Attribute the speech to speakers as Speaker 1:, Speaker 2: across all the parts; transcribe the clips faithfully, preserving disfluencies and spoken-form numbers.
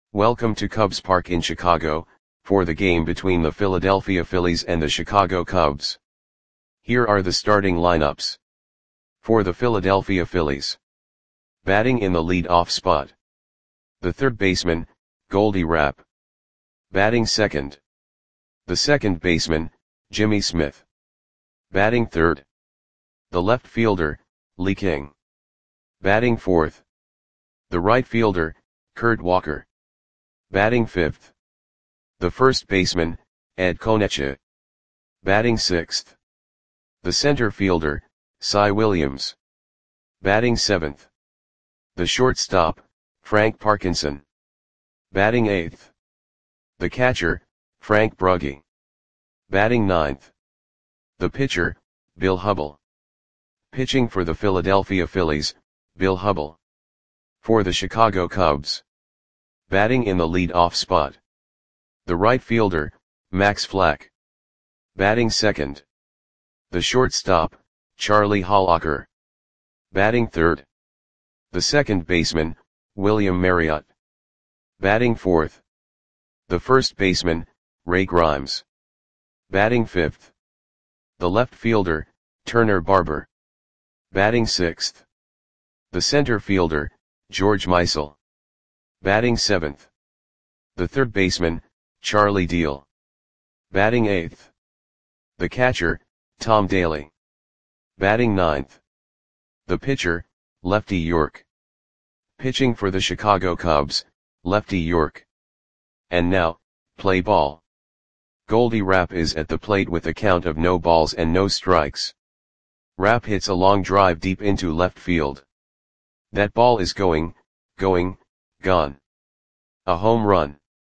Speaker 1: Welcome to Cubs Park in Chicago, for the game between the Philadelphia Phillies and the Chicago Cubs. Here are the starting lineups. For the Philadelphia Phillies. Batting in the lead-off spot. The third baseman, Goldie Rapp. Batting second. The second baseman, Jimmy Smith. Batting third. The left fielder, Lee King. Batting fourth. The right fielder, Kurt Walker. Batting fifth. The first baseman, Ed Konecha. Batting sixth. The center fielder, Cy Williams. Batting seventh. The shortstop, Frank Parkinson. Batting eighth. The catcher, Frank Brugge. Batting ninth. The pitcher, Bill Hubbell. Pitching for the Philadelphia Phillies, Bill Hubbell. For the Chicago Cubs. Batting in the lead-off spot. The right fielder, Max Flack. Batting second. The shortstop, Charlie Hollacker. Batting third. The second baseman, William Marriott. Batting fourth. The first baseman, Ray Grimes. Batting fifth. The left fielder, Turner Barber. Batting sixth. The center fielder, George Meisel. Batting seventh. The third baseman, Charlie Deal. Batting eighth. The catcher, Tom Daly. Batting ninth. The pitcher, Lefty York. Pitching for the Chicago Cubs, Lefty York. And now, play ball. Goldie Rapp is at the plate with a count of no balls and no strikes. Rapp hits a long drive deep into left field. That ball is going, going, gone. A home run.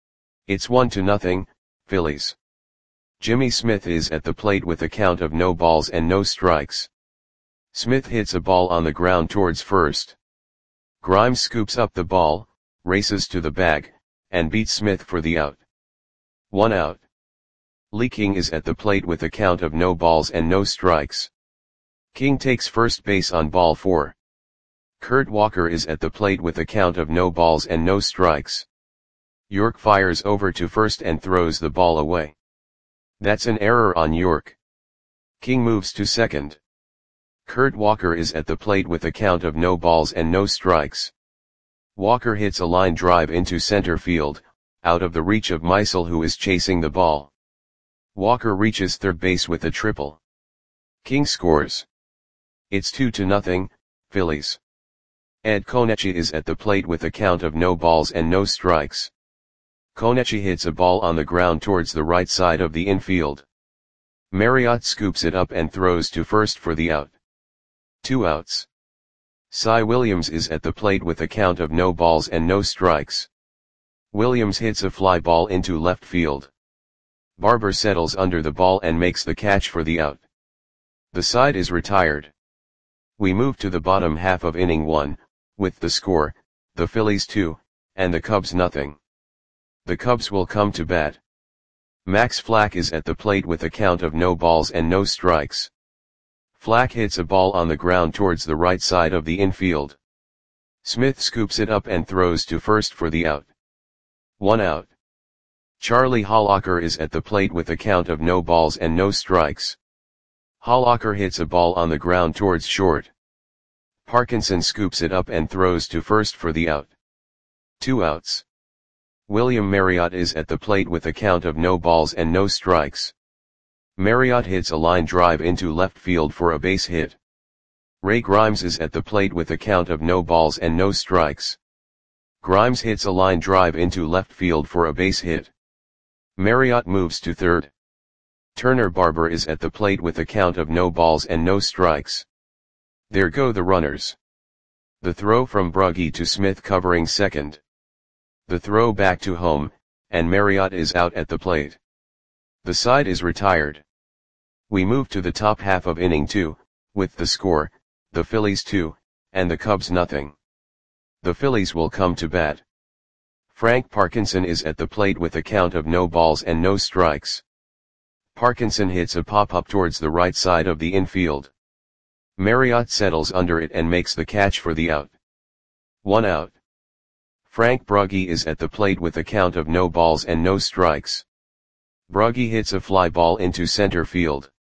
Speaker 1: It's one to nothing, Phillies. Jimmy Smith is at the plate with a count of no balls and no strikes. Smith hits a ball on the ground towards first. Grimes scoops up the ball, races to the bag, and beats Smith for the out. One out. Lee King is at the plate with a count of no balls and no strikes. King takes first base on ball four. Kurt Walker is at the plate with a count of no balls and no strikes. York fires over to first and throws the ball away. That's an error on York. King moves to second. Kurt Walker is at the plate with a count of no balls and no strikes. Walker hits a line drive into center field, out of the reach of Meisel, who is chasing the ball. Walker reaches third base with a triple. King scores. It's two to nothing, Phillies. Ed Konecha is at the plate with a count of no balls and no strikes. Konecha hits a ball on the ground towards the right side of the infield. Marriott scoops it up and throws to first for the out. Two outs. Cy Williams is at the plate with a count of no balls and no strikes. Williams hits a fly ball into left field. Barber settles under the ball and makes the catch for the out. The side is retired. We move to the bottom half of inning one, with the score, the Phillies two, and the Cubs nothing. The Cubs will come to bat. Max Flack is at the plate with a count of no balls and no strikes. Flack hits a ball on the ground towards the right side of the infield. Smith scoops it up and throws to first for the out. One out. Charlie Hollacker is at the plate with a count of no balls and no strikes. Hollacker hits a ball on the ground towards short. Parkinson scoops it up and throws to first for the out. Two outs. William Marriott is at the plate with a count of no balls and no strikes. Marriott hits a line drive into left field for a base hit. Ray Grimes is at the plate with a count of no balls and no strikes. Grimes hits a line drive into left field for a base hit. Marriott moves to third. Turner Barber is at the plate with a count of no balls and no strikes. There go the runners. The throw from Brugge to Smith covering second. The throw back to home, and Marriott is out at the plate. The side is retired. We move to the top half of inning two, with the score, the Phillies two, and the Cubs nothing. The Phillies will come to bat. Frank Parkinson is at the plate with a count of no balls and no strikes. Parkinson hits a pop-up towards the right side of the infield. Marriott settles under it and makes the catch for the out. One out. Frank Brugge is at the plate with a count of no balls and no strikes. Brugge hits a fly ball into center field.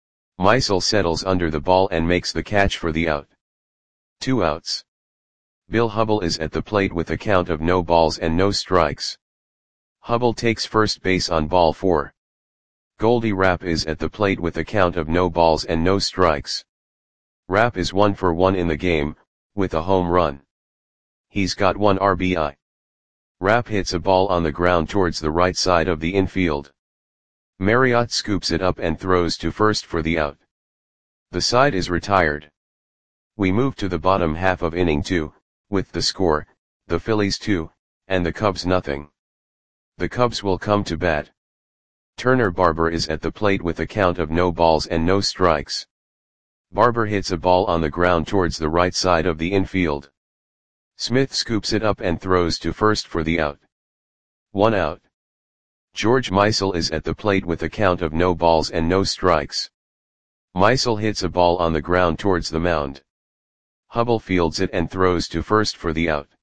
Speaker 1: Meisel settles under the ball and makes the catch for the out. Two outs. Bill Hubbell is at the plate with a count of no balls and no strikes. Hubbell takes first base on ball four. Goldie Rapp is at the plate with a count of no balls and no strikes. Rapp is one for one in the game, with a home run. He's got one R B I. Rapp hits a ball on the ground towards the right side of the infield. Marriott scoops it up and throws to first for the out. The side is retired. We move to the bottom half of inning two, with the score, the Phillies two, and the Cubs nothing. The Cubs will come to bat. Turner Barber is at the plate with a count of no balls and no strikes. Barber hits a ball on the ground towards the right side of the infield. Smith scoops it up and throws to first for the out. One out. George Meisel is at the plate with a count of no balls and no strikes. Meisel hits a ball on the ground towards the mound. Hubbell fields it and throws to first for the out.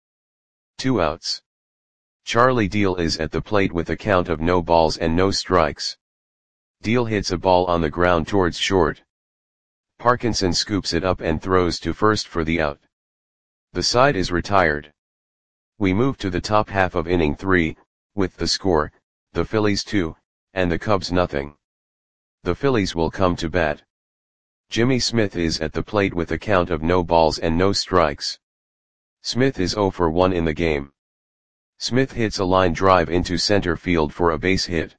Speaker 1: Two outs. Charlie Deal is at the plate with a count of no balls and no strikes. Deal hits a ball on the ground towards short. Parkinson scoops it up and throws to first for the out. The side is retired. We move to the top half of inning three, with the score, the Phillies two, and the Cubs nothing. The Phillies will come to bat. Jimmy Smith is at the plate with a count of no balls and no strikes. Smith is zero for one in the game. Smith hits a line drive into center field for a base hit.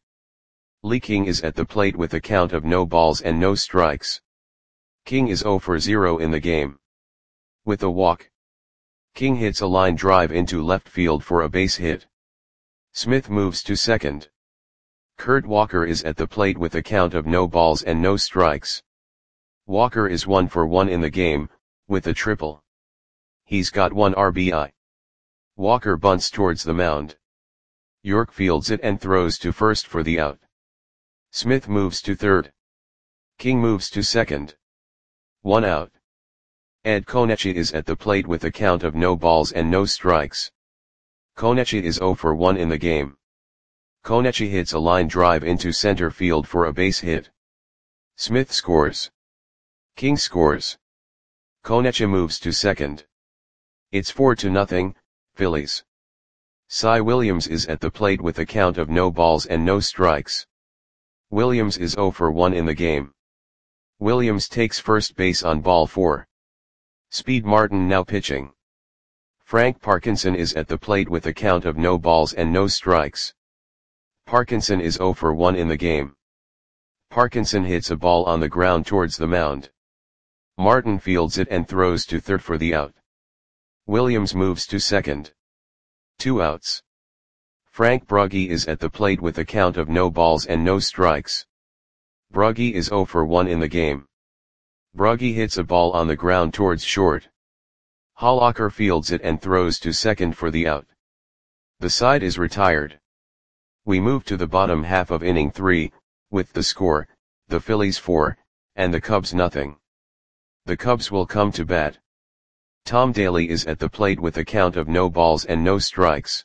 Speaker 1: Lee King is at the plate with a count of no balls and no strikes. King is zero for zero in the game. With a walk, King hits a line drive into left field for a base hit. Smith moves to second. Kurt Walker is at the plate with a count of no balls and no strikes. Walker is one for one in the game, with a triple. He's got one R B I. Walker bunts towards the mound. York fields it and throws to first for the out. Smith moves to third. King moves to second. One out. Ed Konechi is at the plate with a count of no balls and no strikes. Konechi is zero for one in the game. Konechi hits a line drive into center field for a base hit. Smith scores. King scores. Konechi moves to second. It's four to nothing, Phillies. Cy Williams is at the plate with a count of no balls and no strikes. Williams is zero for one in the game. Williams takes first base on ball four. Speed Martin now pitching. Frank Parkinson is at the plate with a count of no balls and no strikes. Parkinson is zero for one in the game. Parkinson hits a ball on the ground towards the mound. Martin fields it and throws to third for the out. Williams moves to second. Two outs. Frank Brugge is at the plate with a count of no balls and no strikes. Brugge is zero for one in the game. Brugge hits a ball on the ground towards short. Hollacker fields it and throws to second for the out. The side is retired. We move to the bottom half of inning three, with the score, the Phillies four, and the Cubs nothing. The Cubs will come to bat. Tom Daly is at the plate with a count of no balls and no strikes.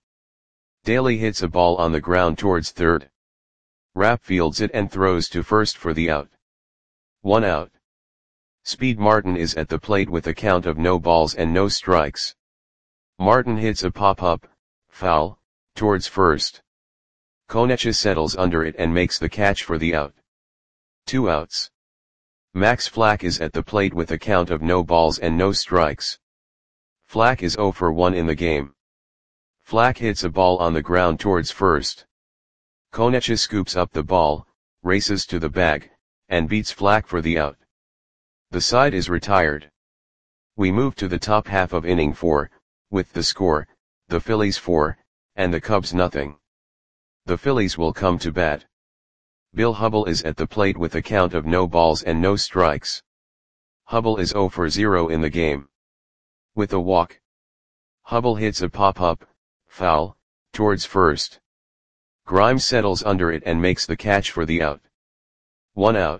Speaker 1: Daly hits a ball on the ground towards third. Rapp fields it and throws to first for the out. One out. Speed Martin is at the plate with a count of no balls and no strikes. Martin hits a pop-up, foul, towards first. Konechi settles under it and makes the catch for the out. Two outs. Max Flack is at the plate with a count of no balls and no strikes. Flack is zero for one in the game. Flack hits a ball on the ground towards first. Konechi scoops up the ball, races to the bag, and beats Flack for the out. The side is retired. We move to the top half of inning four, with the score, the Phillies four, and the Cubs nothing. The Phillies will come to bat. Bill Hubbell is at the plate with a count of no balls and no strikes. Hubbell is zero for zero in the game. With a walk, Hubbell hits a pop-up, foul, towards first. Grimes settles under it and makes the catch for the out. One out.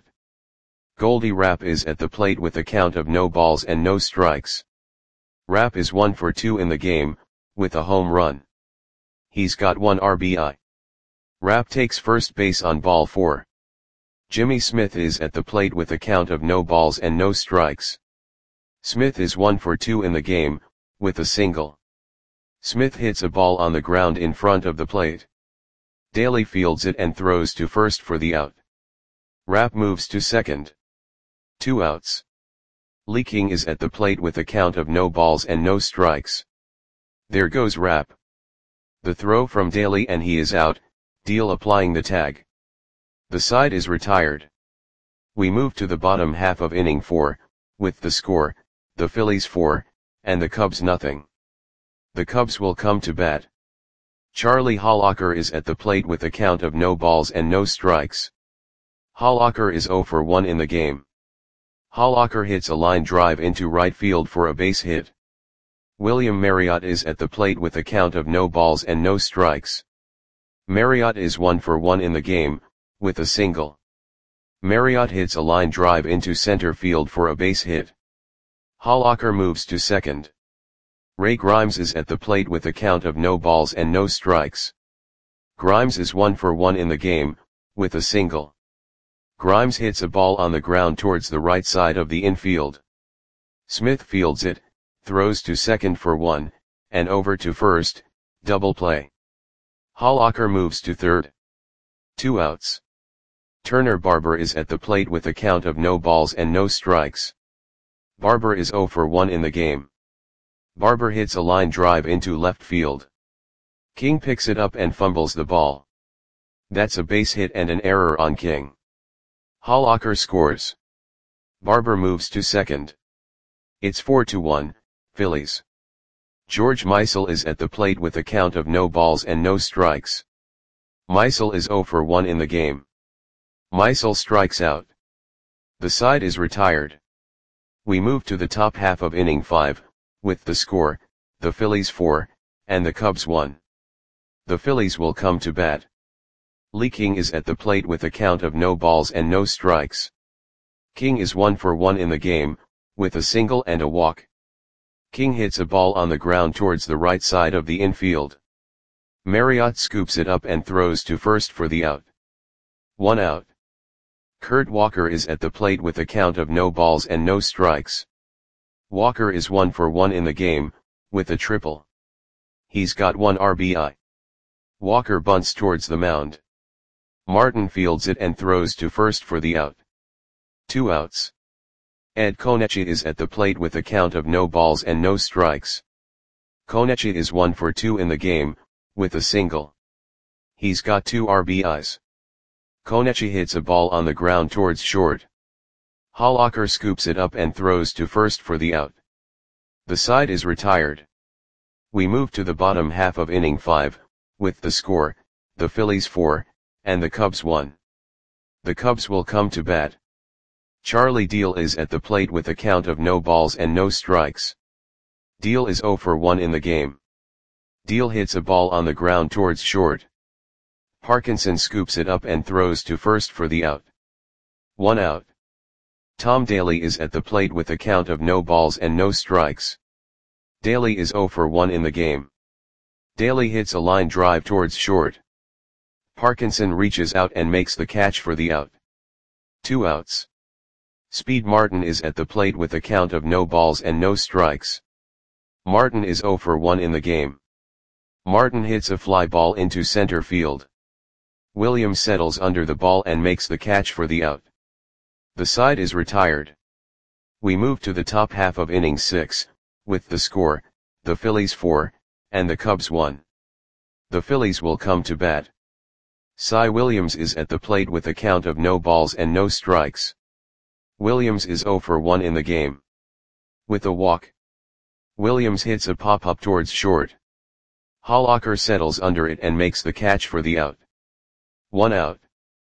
Speaker 1: Goldie Rapp is at the plate with a count of no balls and no strikes. Rapp is one for two in the game, with a home run. He's got one R B I. Rapp takes first base on ball four. Jimmy Smith is at the plate with a count of no balls and no strikes. Smith is one for two in the game, with a single. Smith hits a ball on the ground in front of the plate. Daly fields it and throws to first for the out. Rapp moves to second. Two outs. Lee King is at the plate with a count of no balls and no strikes. There goes Rapp. The throw from Daly and he is out, Deal applying the tag. The side is retired. We move to the bottom half of inning four, with the score, the Phillies four, and the Cubs nothing. The Cubs will come to bat. Charlie Hollacker is at the plate with a count of no balls and no strikes. Hollacker is zero for one in the game. Hollacker hits a line drive into right field for a base hit. William Marriott is at the plate with a count of no balls and no strikes. Marriott is one for one in the game, with a single. Marriott hits a line drive into center field for a base hit. Hollacker moves to second. Ray Grimes is at the plate with a count of no balls and no strikes. Grimes is one for one in the game, with a single. Grimes hits a ball on the ground towards the right side of the infield. Smith fields it, throws to second for one, and over to first, double play. Hollacker moves to third. Two outs. Turner Barber is at the plate with a count of no balls and no strikes. Barber is zero for one in the game. Barber hits a line drive into left field. King picks it up and fumbles the ball. That's a base hit and an error on King. Hollacker scores. Barber moves to second. It's four to one, Phillies. George Meisel is at the plate with a count of no balls and no strikes. Meisel is zero for one in the game. Meisel strikes out. The side is retired. We move to the top half of inning five, with the score, the Phillies four, and the Cubs one. The Phillies will come to bat. Lee King is at the plate with a count of no balls and no strikes. King is one for one in the game, with a single and a walk. King hits a ball on the ground towards the right side of the infield. Marriott scoops it up and throws to first for the out. One out. Kurt Walker is at the plate with a count of no balls and no strikes. Walker is one for one in the game, with a triple. He's got one R B I. Walker bunts towards the mound. Martin fields it and throws to first for the out. Two outs. Ed Konechi is at the plate with a count of no balls and no strikes. Konechi is one for two in the game, with a single. He's got two R B Is. Konechi hits a ball on the ground towards short. Hollacker scoops it up and throws to first for the out. The side is retired. We move to the bottom half of inning five, with the score, the Phillies four, and the Cubs one. The Cubs will come to bat. Charlie Deal is at the plate with a count of no balls and no strikes. Deal is zero for one in the game. Deal hits a ball on the ground towards short. Parkinson scoops it up and throws to first for the out. One out. Tom Daly is at the plate with a count of no balls and no strikes. Daly is zero for one in the game. Daly hits a line drive towards short. Parkinson reaches out and makes the catch for the out. Two outs. Speed Martin is at the plate with a count of no balls and no strikes. Martin is zero for one in the game. Martin hits a fly ball into center field. Williams settles under the ball and makes the catch for the out. The side is retired. We move to the top half of inning six, with the score, the Phillies four, and the Cubs one. The Phillies will come to bat. Cy Williams is at the plate with a count of no balls and no strikes. Williams is zero for one in the game. With a walk. Williams hits a pop-up towards short. Hollacker settles under it and makes the catch for the out. One out.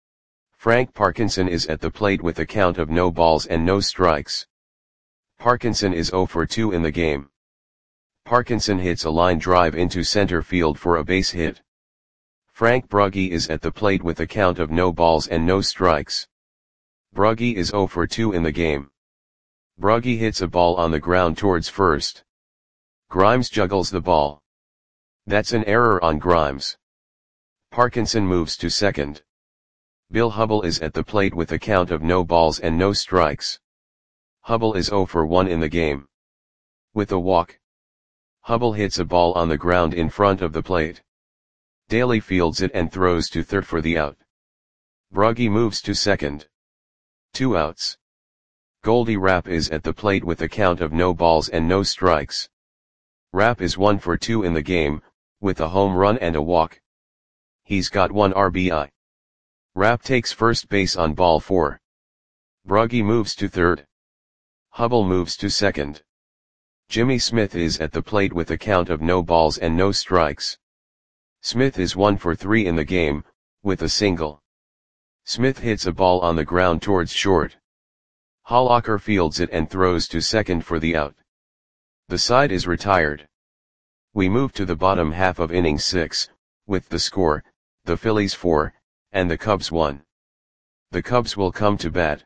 Speaker 1: Frank Parkinson is at the plate with a count of no balls and no strikes. Parkinson is zero for two in the game. Parkinson hits a line drive into center field for a base hit. Frank Brugge is at the plate with a count of no balls and no strikes. Brugge is zero for two in the game. Brugge hits a ball on the ground towards first. Grimes juggles the ball. That's an error on Grimes. Parkinson moves to second. Bill Hubble is at the plate with a count of no balls and no strikes. Hubble is zero for one in the game. With a walk, Hubble hits a ball on the ground in front of the plate. Daly fields it and throws to third for the out. Brugge moves to second. Two outs. Goldie Rapp is at the plate with a count of no balls and no strikes. Rapp is one for two in the game, with a home run and a walk. He's got one R B I. Rapp takes first base on ball four. Brugge moves to third. Hubble moves to second. Jimmy Smith is at the plate with a count of no balls and no strikes. Smith is one for three in the game, with a single. Smith hits a ball on the ground towards short. Hollacker fields it and throws to second for the out. The side is retired. We move to the bottom half of inning six, with the score, the Phillies four, and the Cubs one. The Cubs will come to bat.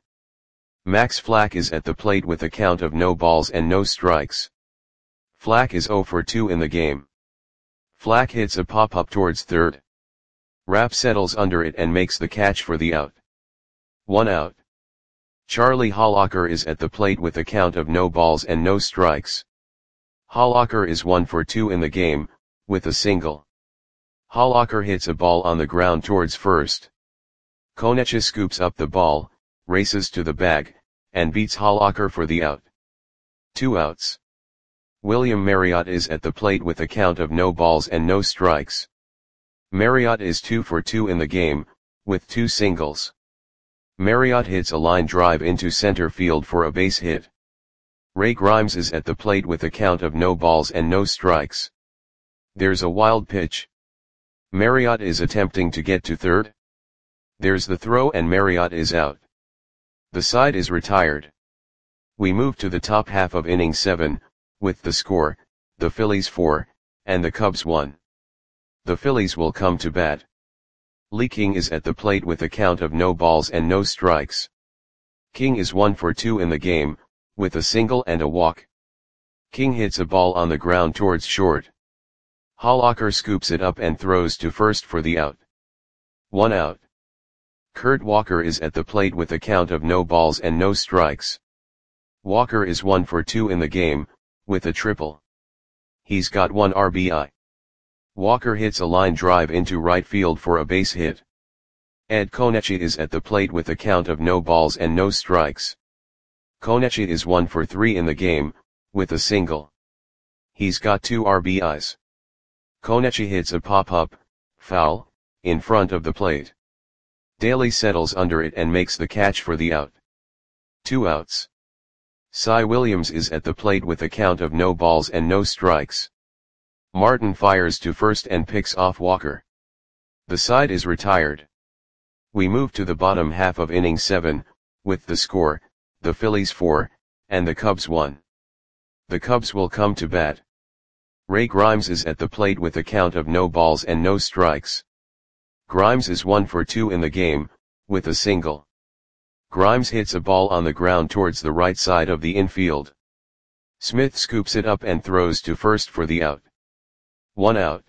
Speaker 1: Max Flack is at the plate with a count of no balls and no strikes. Flack is zero for two in the game. Flack hits a pop-up towards third. Rapp settles under it and makes the catch for the out. One out. Charlie Hollacker is at the plate with a count of no balls and no strikes. Hollacker is one for two in the game, with a single. Hollacker hits a ball on the ground towards first. Konecha scoops up the ball, races to the bag, and beats Hollacker for the out. Two outs. William Marriott is at the plate with a count of no balls and no strikes. Marriott is two for two in the game, with two singles. Marriott hits a line drive into center field for a base hit. Ray Grimes is at the plate with a count of no balls and no strikes. There's a wild pitch. Marriott is attempting to get to third. There's the throw and Marriott is out. The side is retired. We move to the top half of inning seven, with the score, the Phillies four, and the Cubs one. The Phillies will come to bat. Lee King is at the plate with a count of no balls and no strikes. King is one for two in the game, with a single and a walk. King hits a ball on the ground towards short. Hollacker scoops it up and throws to first for the out. One out. Kurt Walker is at the plate with a count of no balls and no strikes. Walker is one for two in the game, with a triple. He's got one R B I. Walker hits a line drive into right field for a base hit. Ed Konecha is at the plate with a count of no balls and no strikes. Konecha is one for three in the game, with a single. He's got two R B Is. Konecha hits a pop-up, foul, in front of the plate. Daly settles under it and makes the catch for the out. Two outs. Cy Williams is at the plate with a count of no balls and no strikes. Martin fires to first and picks off Walker. The side is retired. We move to the bottom half of inning seven, with the score, the Phillies four, and the Cubs one. The Cubs will come to bat. Ray Grimes is at the plate with a count of no balls and no strikes. Grimes is one for two in the game, with a single. Grimes hits a ball on the ground towards the right side of the infield. Smith scoops it up and throws to first for the out. One out.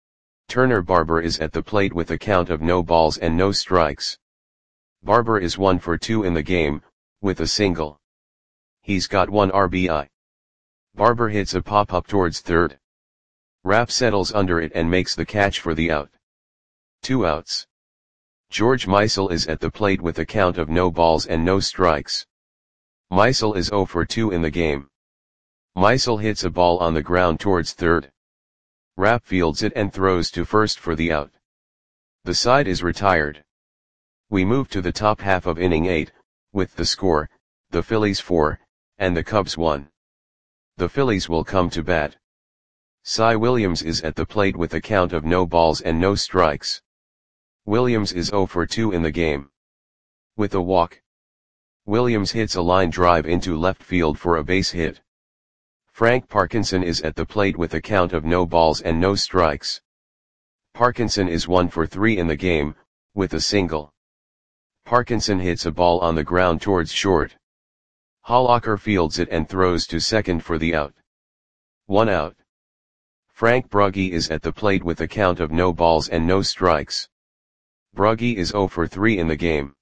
Speaker 1: Turner Barber is at the plate with a count of no balls and no strikes. Barber is one for two in the game, with a single. He's got one R B I. Barber hits a pop-up towards third. Rapp settles under it and makes the catch for the out. Two outs. George Meisel is at the plate with a count of no balls and no strikes. Meisel is zero for two in the game. Meisel hits a ball on the ground towards third. Rapp fields it and throws to first for the out. The side is retired. We move to the top half of inning eight, with the score, the Phillies four, and the Cubs one. The Phillies will come to bat. Cy Williams is at the plate with a count of no balls and no strikes. Williams is zero for two in the game. With a walk. Williams hits a line drive into left field for a base hit. Frank Parkinson is at the plate with a count of no balls and no strikes. Parkinson is one for three in the game, with a single. Parkinson hits a ball on the ground towards short. Hollacker fields it and throws to second for the out. One out. Frank Brugge is at the plate with a count of no balls and no strikes. Brugge is zero for three in the game.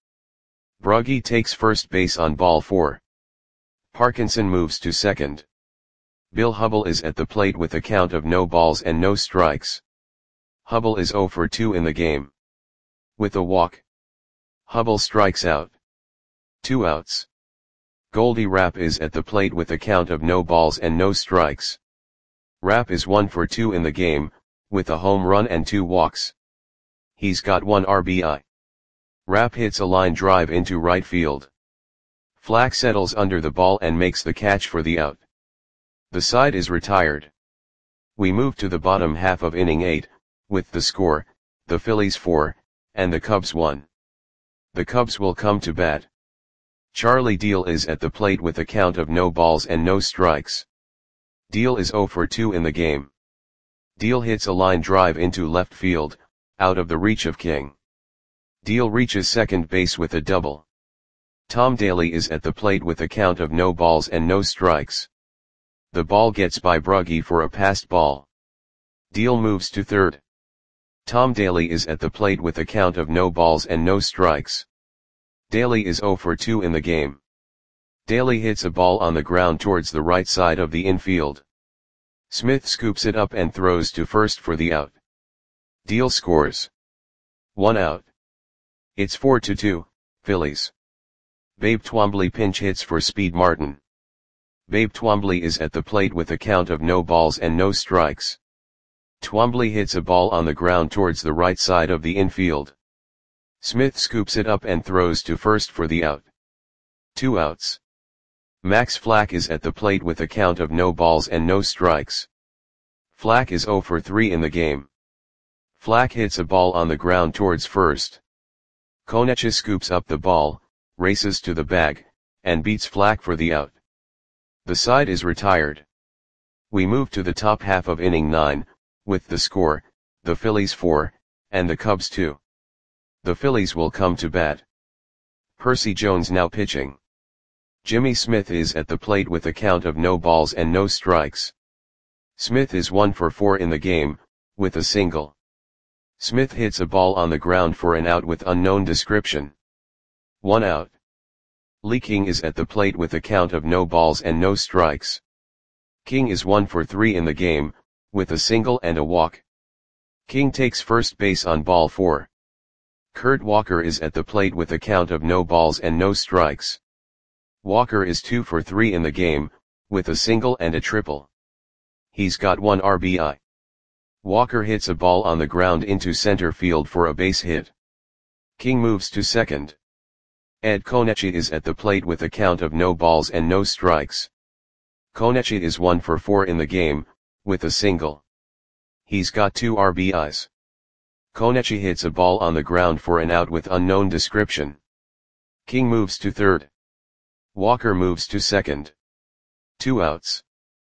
Speaker 1: Brugge takes first base on ball four. Parkinson moves to second. Bill Hubbell is at the plate with a count of no balls and no strikes. Hubbell is zero for two in the game. With a walk, Hubbell strikes out. Two outs. Goldie Rapp is at the plate with a count of no balls and no strikes. Rapp is one for two in the game, with a home run and two walks. He's got one R B I. Rapp hits a line drive into right field. Flack settles under the ball and makes the catch for the out. The side is retired. We move to the bottom half of inning eight, with the score, the Phillies four, and the Cubs one. The Cubs will come to bat. Charlie Deal is at the plate with a count of no balls and no strikes. Deal is zero for two in the game. Deal hits a line drive into left field, out of the reach of King. Deal reaches second base with a double. Tom Daly is at the plate with a count of no balls and no strikes. The ball gets by Brugge for a passed ball. Deal moves to third. Tom Daly is at the plate with a count of no balls and no strikes. Daly is zero for two in the game. Daly hits a ball on the ground towards the right side of the infield. Smith scoops it up and throws to first for the out. Deal scores. One out. It's four to two, Phillies. Babe Twombly pinch hits for Speed Martin. Babe Twombly is at the plate with a count of no balls and no strikes. Twombly hits a ball on the ground towards the right side of the infield. Smith scoops it up and throws to first for the out. Two outs. Max Flack is at the plate with a count of no balls and no strikes. Flack is zero for three in the game. Flack hits a ball on the ground towards first. Konecha scoops up the ball, races to the bag, and beats Flack for the out. The side is retired. We move to the top half of inning nine, with the score, the Phillies four, and the Cubs two. The Phillies will come to bat. Percy Jones now pitching. Jimmy Smith is at the plate with a count of no balls and no strikes. Smith is one for four in the game, with a single. Smith hits a ball on the ground for an out with unknown description. One out. Lee King is at the plate with a count of no balls and no strikes. King is one for three in the game, with a single and a walk. King takes first base on ball four. Kurt Walker is at the plate with a count of no balls and no strikes. Walker is two for three in the game, with a single and a triple. He's got one R B I. Walker hits a ball on the ground into center field for a base hit. King moves to second. Ed Konecha is at the plate with a count of no balls and no strikes. Konecha is one for four in the game, with a single. He's got two R B Is. Konecha hits a ball on the ground for an out with unknown description. King moves to third. Walker moves to second. Two outs.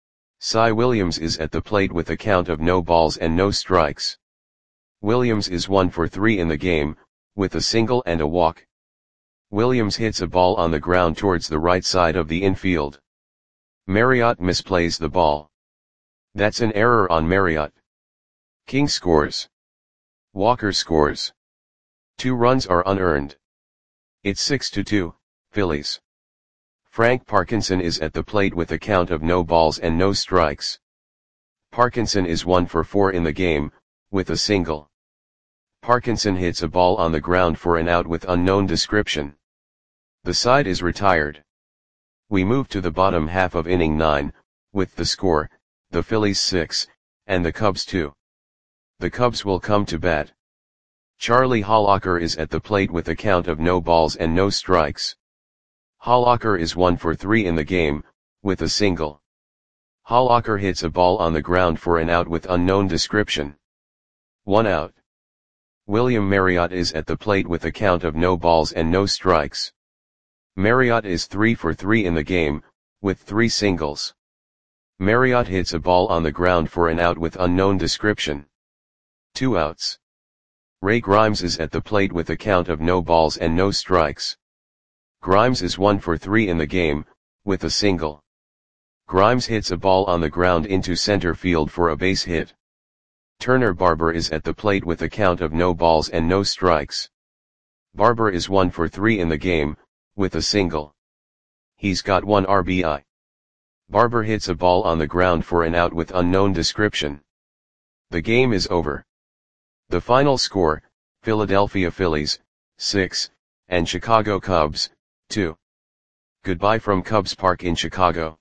Speaker 1: Cy Williams is at the plate with a count of no balls and no strikes. Williams is one for three in the game, with a single and a walk. Williams hits a ball on the ground towards the right side of the infield. Marriott misplays the ball. That's an error on Marriott. King scores. Walker scores. Two runs are unearned. It's six to two, Phillies. Frank Parkinson is at the plate with a count of no balls and no strikes. Parkinson is one for four in the game, with a single. Parkinson hits a ball on the ground for an out with unknown description. The side is retired. We move to the bottom half of inning nine, with the score, the Phillies six, and the Cubs two. The Cubs will come to bat. Charlie Hollacker is at the plate with a count of no balls and no strikes. Hollacker is one for three in the game, with a single. Hollacker hits a ball on the ground for an out with unknown description. One out. William Marriott is at the plate with a count of no balls and no strikes. Marriott is three for three in the game, with three singles. Marriott hits a ball on the ground for an out with unknown description. Two outs. Ray Grimes is at the plate with a count of no balls and no strikes. Grimes is one for three in the game, with a single. Grimes hits a ball on the ground into center field for a base hit. Turner Barber is at the plate with a count of no balls and no strikes. Barber is one for three in the game, with a single. He's got one R B I. Barber hits a ball on the ground for an out with unknown description. The game is over. The final score, Philadelphia Phillies, six, and Chicago Cubs, two. Goodbye from Cubs Park in Chicago.